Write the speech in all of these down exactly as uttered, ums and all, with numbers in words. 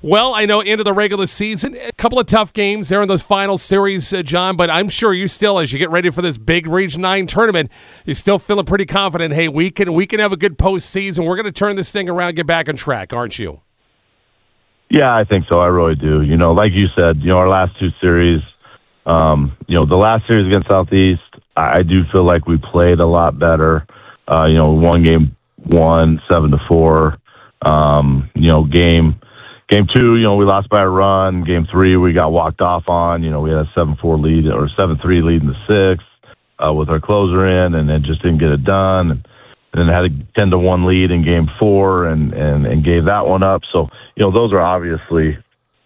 Well, I know end of the regular season, a couple of tough games there in those final series, uh, John, but I'm sure you still, as you get ready for this big Region nine tournament, you're still feeling pretty confident, hey, we can we can have a good postseason. We're going to turn this thing around, get back on track, aren't you? Yeah, I think so. I really do. You know, like you said, you know, our last two series, um, you know, the last series against Southeast, I do feel like we played a lot better. Uh, you know, one game one, seven to four. Um, you know, game game two, you know, we lost by a run. Game three, we got walked off on. You know, we had a seven four lead or seven three lead in the sixth uh, with our closer in, and then just didn't get it done. And then had a ten to one lead in game four and, and, and gave that one up. So, you know, those are obviously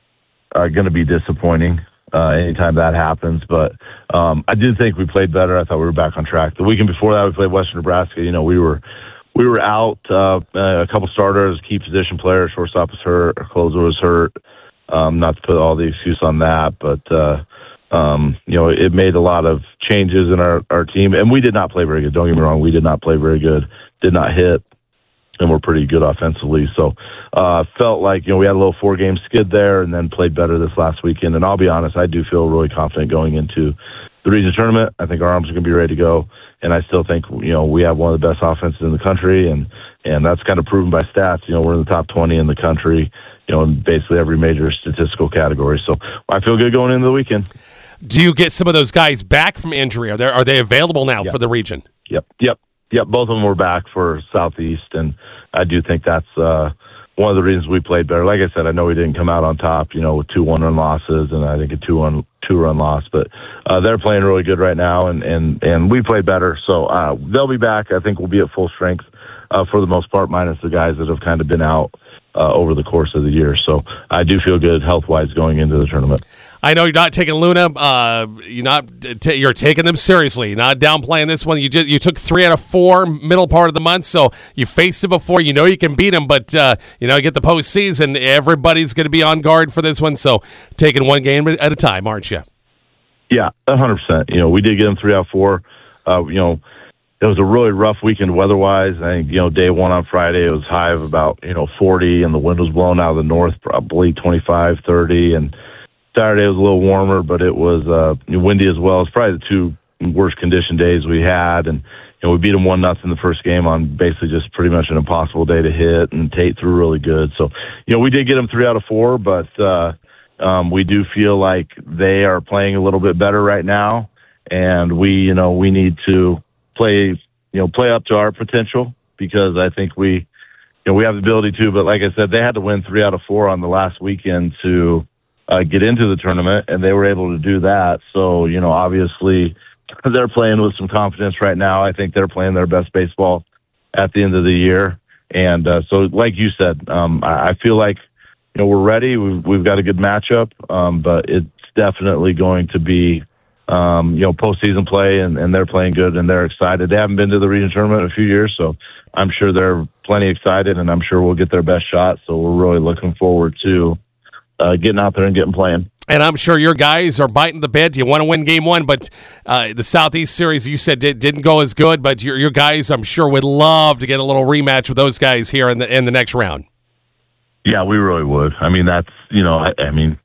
uh, going to be disappointing uh, anytime that happens. But um, I did think we played better. I thought we were back on track. The weekend before that, we played Western Nebraska. You know, we were we were out uh, a couple starters, key position players, shortstop was hurt, our closer was hurt. Um, not to put all the excuse on that, but, uh, um, you know, it made a lot of changes in our, our team. And we did not play very good. Don't get me wrong. We did not play very good, did not hit, and we're pretty good offensively. So uh, felt like, you know, we had a little four-game skid there and then played better this last weekend. And I'll be honest, I do feel really confident going into the region tournament. I think our arms are going to be ready to go. And I still think, you know, we have one of the best offenses in the country, and, and that's kind of proven by stats. You know, we're in the top twenty in the country, you know, in basically every major statistical category. So I feel good going into the weekend. Do you get some of those guys back from injury? Are they, are they available now yep. for the region? Yep, yep, yep. Both of them were back for Southeast, and I do think that's uh, one of the reasons we played better. Like I said, I know we didn't come out on top, you know, with two one-run losses and I think a two-one two-run loss, but uh, they're playing really good right now, and, and, and we played better. So uh, they'll be back. I think we'll be at full strength uh, for the most part, minus the guys that have kind of been out uh, over the course of the year. So I do feel good health-wise going into the tournament. I know you're not taking Luna. Uh, you're not. T- you're taking them seriously. You're not downplaying this one. You just you took three out of four middle part of the month, so you faced it before. You know you can beat them, but uh, you know you get the postseason. Everybody's going to be on guard for this one. So taking one game at a time, aren't you? Yeah, one hundred percent. You know, we did get them three out of four. Uh, you know, it was a really rough weekend weather-wise. I think, you know, day one on Friday, it was high of about, you know, forty, and the wind was blowing out of the north, probably twenty-five, thirty, and Saturday was a little warmer, but it was uh, windy as well. It's probably the two worst condition days we had, and you know, we beat them one nothing the first game on basically just pretty much an impossible day to hit, and Tate threw really good. So, you know, we did get them three out of four, but uh, um, we do feel like they are playing a little bit better right now, and we, you know, we need to play, you know, play up to our potential, because I think we, you know, we have the ability to. But like I said, they had to win three out of four on the last weekend to Uh, get into the tournament, and they were able to do that. So, you know, obviously they're playing with some confidence right now. I think they're playing their best baseball at the end of the year. And uh, so, like you said, um, I, I feel like, you know, we're ready. We've, we've got a good matchup, um, but it's definitely going to be, um, you know, postseason play, and, and they're playing good, and they're excited. They haven't been to the region tournament in a few years, so I'm sure they're plenty excited, and I'm sure we'll get their best shot. So we're really looking forward to Uh, getting out there and getting playing. And I'm sure your guys are biting the bit. You want to win game one, but uh, the Southeast Series, you said, did, didn't go as good, but your, your guys, I'm sure, would love to get a little rematch with those guys here in the in the next round. Yeah, we really would. I mean, that's, you know, I, I mean,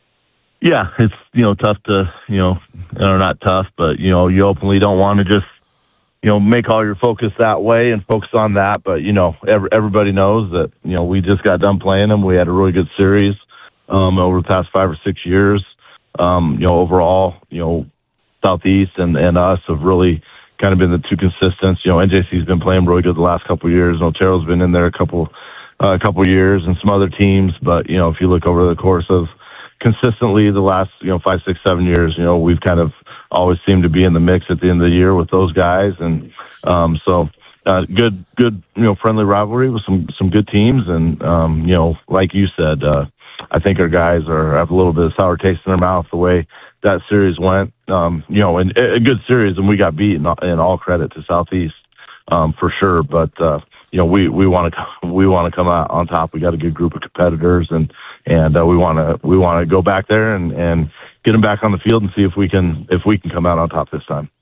yeah, it's, you know, tough to, you know, or not tough, but, you know, you openly don't want to just, you know, make all your focus that way and focus on that. But, you know, every, everybody knows that, you know, we just got done playing them. We had a really good series Um, over the past five or six years. Um, you know, overall, you know, Southeast and, and us have really kind of been the two consistents. You know, N J C's been playing really good the last couple of years. Otero's been in there a couple, uh, a couple of years, and some other teams. But, you know, if you look over the course of consistently the last, you know, five, six, seven years, you know, we've kind of always seemed to be in the mix at the end of the year with those guys. And um, so uh, good, good, you know, friendly rivalry with some, some good teams. And, um, you know, like you said, uh, I think our guys are have a little bit of sour taste in their mouth the way that series went. Um, you know, and a good series, and we got beat, and, and all credit to Southeast um, for sure. But uh, you know, we we want to we want to come out on top. We got a good group of competitors, and and uh, we want to we want to go back there and, and get them back on the field and see if we can if we can come out on top this time.